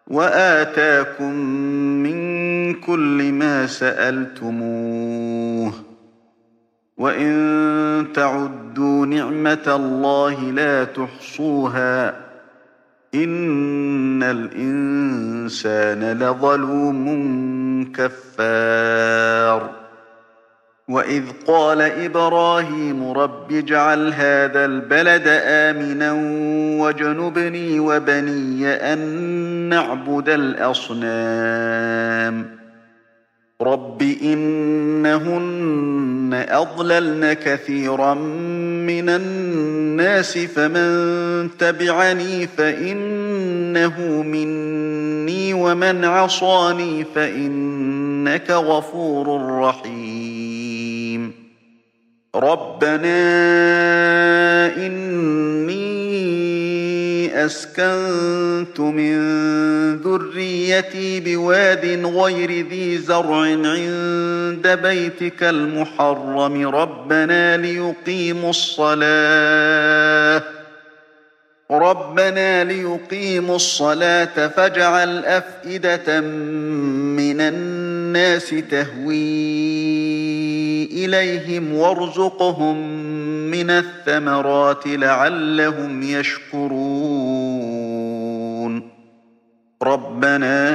وآتاكم من كل ما سألتموه وإن تعدوا نعمة الله لا تحصوها إن الإنسان لظلوم كفار وإذ قال إبراهيم رب اجعل هذا البلد آمنا واجنبني وبني أن نعبد الأصنام رب إنهن أضللن كثيرا من الناس فمن تبعني فإنه مني ومن عصاني فإنك غفور رحيم ربنا إني أسكنت من ذريتي بواد غير ذي زرع عند بيتك المحرم ربنا ليقيموا الصلاة فاجعل أفئدة من الناس تهوي إليهم وارزقهم من الثمرات لعلهم يشكرون ربنا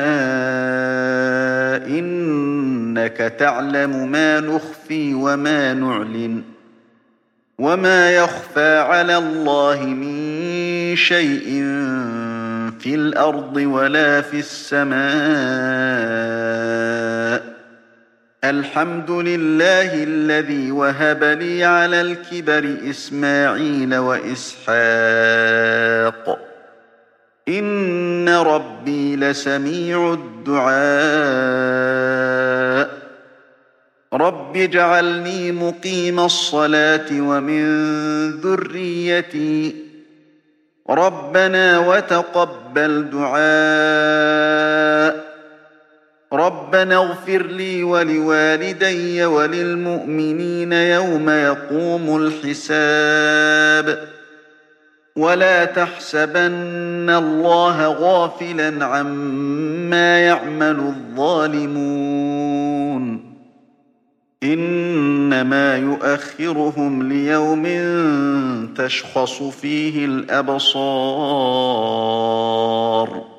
إنك تعلم ما نخفي وما نعلن وما يخفى على الله من شيء في الأرض ولا في السماء الحمد لله الذي وهب لي على الكبر إسماعيل وإسحاق إن ربي لسميع الدعاء رب اجعلني مقيم الصلاة ومن ذريتي ربنا وتقبل دعاء ربنا اغفر لي ولوالدي وللمؤمنين يوم يقوم الحساب ولا تحسبن الله غافلا عما يعمل الظالمون إنما يؤخرهم ليوم تشخص فيه الأبصار